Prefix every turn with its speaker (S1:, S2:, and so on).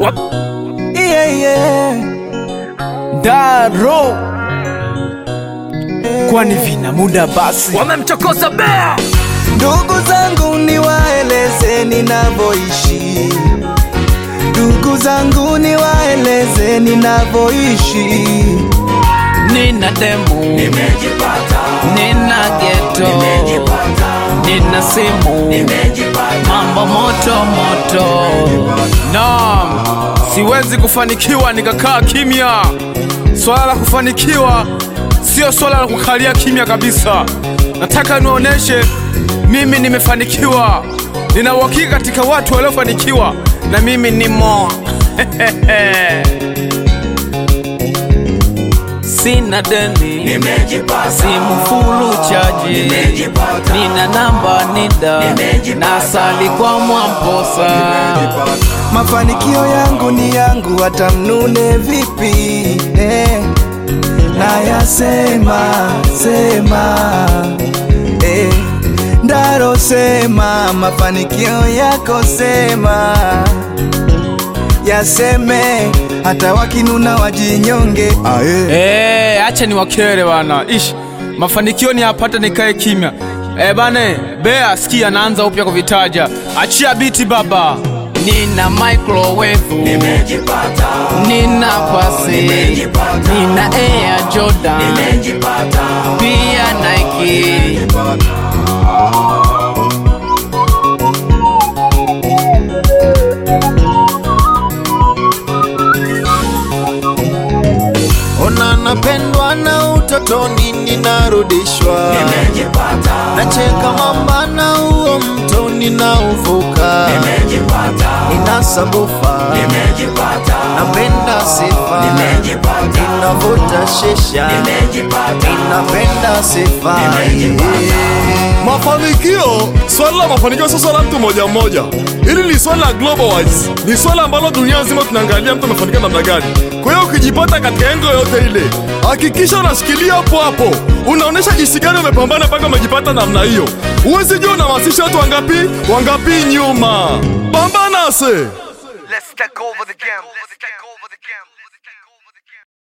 S1: Daro kwani vina muda basi
S2: wamemchokoza bea.
S3: Ndugu zangu niwaeleze ninavyoishi, ndugu zangu niwaeleze ninavyoishi.
S1: Nina demu,
S2: Nimejipata,
S1: nina ghetto,
S2: nimejipata,
S1: nina simu,
S2: nimejipata,
S1: mambo moto moto. Naam, siwezi kufanikiwa nikakaa kimya. Swala la kufanikiwa sio swala la kukalia kimya kabisa. Nataka nionyeshe mimi nimefanikiwa. Nina uhakika katika watu waliofanikiwa na mimi nimo. Sina deni,
S2: nimejipata,
S1: simu fulu chaji,
S2: nimejipata,
S1: nina namba nida,
S2: nimejipata,
S1: nasali kwa Mwamposa.
S3: Mafanikio yangu ni yangu hata mnune vipi, nayasema sema, Daro sema, mafanikio yako sema, yaseme hata wakinuna wajinyonge.
S1: Acha ni wakere bana. Mafanikio ni yapata nikae kimya. Bane, bea sikia naanza upya kuvitaja. Achia biti baba. Nina microwave,
S2: nimejipata,
S1: nina pasi,
S2: nimejipata,
S1: nina Air Jordan,
S2: nimejipata,
S1: pia Nike.
S3: Ona napendwa na utotoni ninarudishwa,
S2: nimejipata,
S3: nacheka mamba na huo mto ninauvuka,
S2: nimejipata,
S3: inasambufa,
S2: nimejipata,
S3: napenda sifa,
S2: nimejipata,
S3: inavuta shisha,
S2: nimejipata,
S3: inapenda sifa.
S4: Mafanikio, swala la mafanikio sio swala mtu moja mmoja. Hili ni swala la global wise. Ni swala ambalo dunia nzima tunaangalia mtu amefanikiwa namna gani. Kwa hiyo ukijipata katika engo yote ile, hakikisha unashikilia hapo hapo. Unaonesha jinsi gani umepambana mpaka umejipata namna hiyo. Uwezi jua unahamasisha watu wangapi nyuma. Pambana se.
S5: Let's take over the game.